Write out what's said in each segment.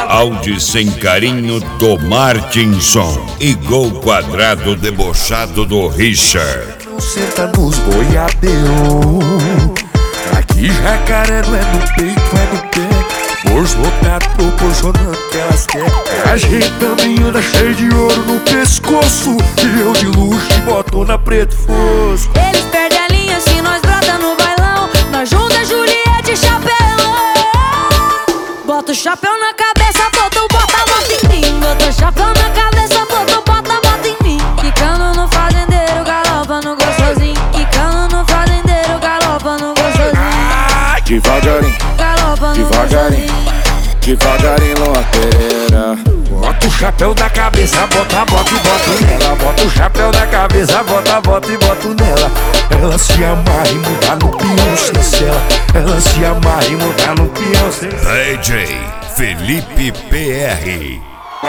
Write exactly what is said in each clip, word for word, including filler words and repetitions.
Áudio sem carinho do Martinson e gol quadrado debochado do Richard. Senta nos boiadeiro. Aqui jacaré não é no peito, é no pé. Bolso lotado proporcionando que elas querem. Ajeitando e anda cheio de ouro no pescoço. E eu de luxo e botona preto fosco. Eles perdem a linha se nós brota no bailão. Nós junta Juliette e chapelão. Bota o chapéu na cabeça, bota o bota, bota em mim. Bota o chapéu na cabeça, bota o bota, bota em mim. Quicando no fazendeiro, galopa no gostosinho. Quicando no fazendeiro, galopa no gostosinho. Devagarinho, Galopa no devagarinho, gostosinho. devagarinho, Lua Pereira. Bota o chapéu da cabeça, bota, bota e bota nela. Bota o chapéu da cabeça, bota, bota e bota nela. Ela se amarra e muda no peão sem cela. Ela se amarra e muda no peão sem cela. D J Felipe P R.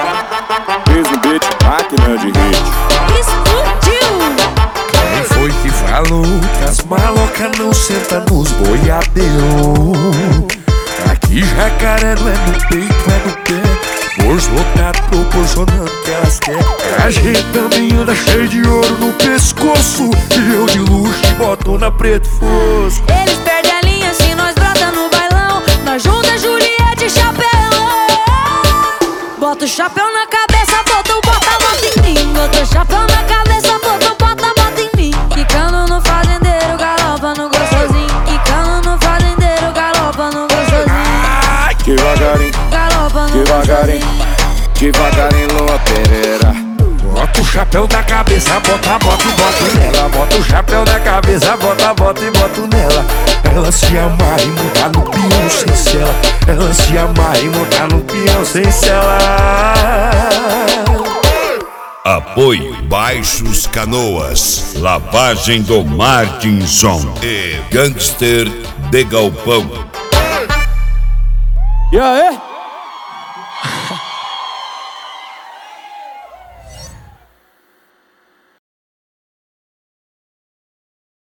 Fez no beat, máquina de hit. Explodiu! Quem foi que falou que as malocas não sentam nos boiadeiros? Aqui jacaré não é no peito, é no pé. Bolso lotado proporcionando que elas querem. Ajeitando e anda cheio de ouro no pescoço. E eu de luxo e botona preto fosco. Eles perdem a linha se nós brota no bailão. Nós junta Juliette e chapelão. Bota o chapéu na cabeça, bota o bota, bota em mim. Bota o chapéu na cabeça, bota o bota, bota em mim. Quicando no fazendeiro, galopa no gostosinho. Quicando no fazendeiro, galopa no gostosinho. Devagarinho, Galopa no devagarinho, gostosinho. devagarinho, Lua Pereira. Bota o chapéu da cabeça, bota, bota e bota nela. Bota o chapéu da cabeça, bota, bota e bota nela. Ela se amarra e muda no peão sem cela. Ela se amarra e muda no peão sem cela. Apoio Baixos Canoas, lavagem do Martinson e Gangster de Galpão. E aí?